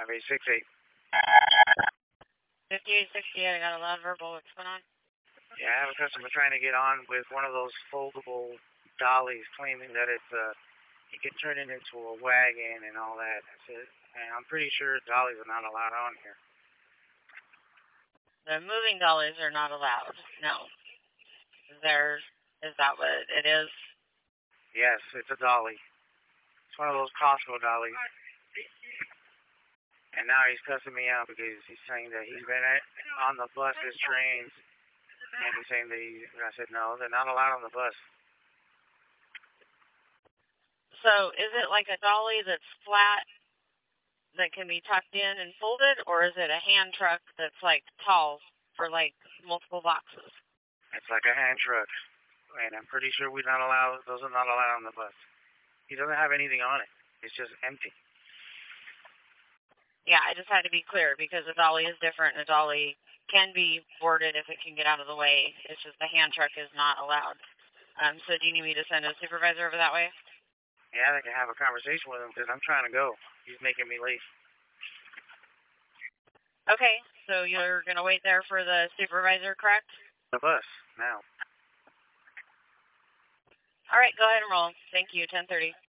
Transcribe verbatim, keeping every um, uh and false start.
eight six eight. fifty-eight sixty-eight, I got a loud verbal. What's going on? Yeah, I have a customer trying to get on with one of those foldable dollies, claiming that it's uh, you can turn it into a wagon and all that. I said, and I'm pretty sure dollies are not allowed on here. The moving dollies are not allowed. No. There's, is that what it is? Yes, it's a dolly. It's one of those Costco dollies. And now he's cussing me out because he's saying that he's been at, on the buses, trains, and he's saying that he, I said, no, they're not allowed on the bus. So is it like a dolly that's flat that can be tucked in and folded, or is it a hand truck that's like tall for like multiple boxes? It's like a hand truck, and I'm pretty sure we're not allowed, those are not allowed on the bus. He doesn't have anything on it. It's just empty. Yeah, I just had to be clear because a dolly is different. A dolly can be boarded if it can get out of the way. It's just the hand truck is not allowed. Um, so do you need me to send a supervisor over that way? Yeah, I can have a conversation with him because I'm trying to go. He's making me late. Okay, so you're going to wait there for the supervisor, correct? The bus, now. All right, go ahead and roll. Thank you, ten thirty.